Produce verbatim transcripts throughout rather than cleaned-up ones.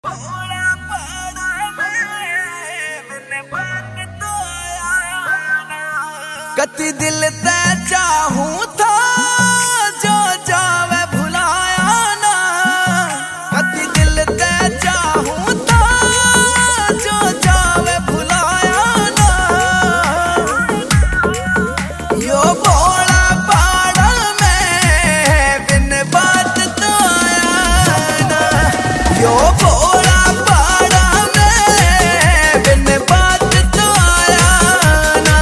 कति दिल ते चाहूं था जो जावे भुलाया ना। कति दिल ते चाहूं था जो जावे भुलाया ना। यो भोला पाड़ा में बिन बात तो आया ना। यो भोला पाड़ा में बिन बात तो आया ना।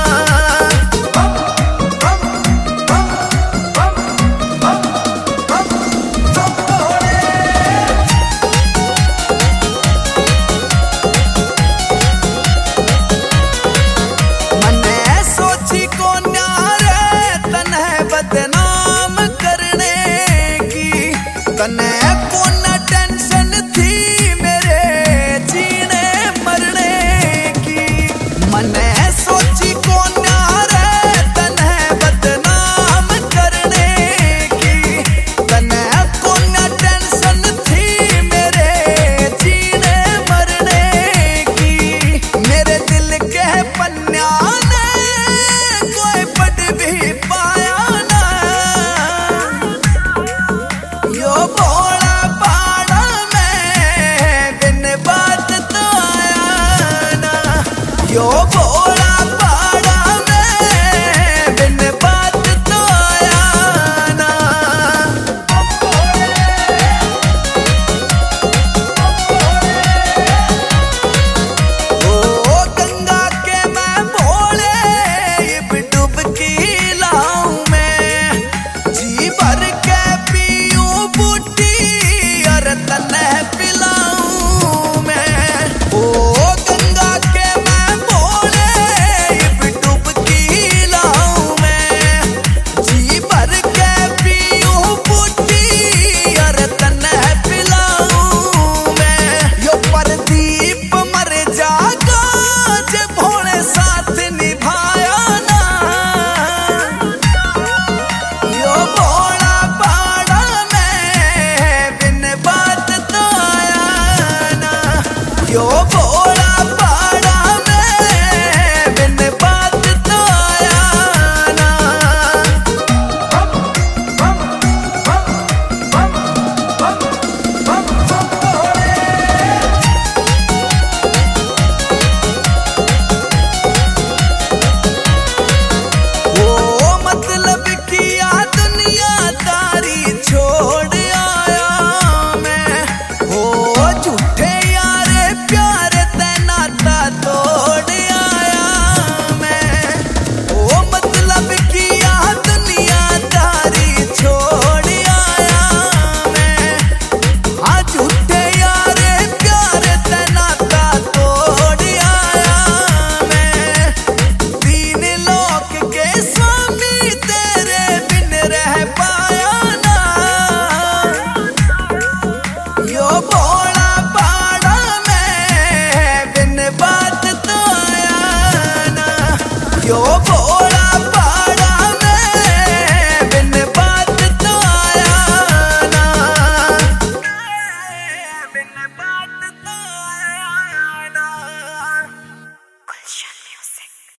बदनाम करने की तने कौन टेंशन थी मेरे जीने मरने की। मने सोची कौन रे तने बदनाम करने की। तने कौन टेंशन थी मेरे जीने मरने की। मेरे दिल के पन्या ने कोई पढ़ भी पाया। यो भोला पाड़ा में बिन बात तो आया ना। यो भोला पाड़ा में बिन बात तो आया ना। ओ गंगा के मैं भोले इब डुबकी लाऊं मैं। जी भर के तने पिलाऊं मैं। ओ गंगा के मैं भोले इब डुबकी लाऊं मैं। जी भर के पीऊं बूटी और तने पिलाऊं मैं। यो प्रदीप मर जागा जे भोले साथ निभाया ना। यो भोला पाड़ा में बिन बात तो आया ना। यो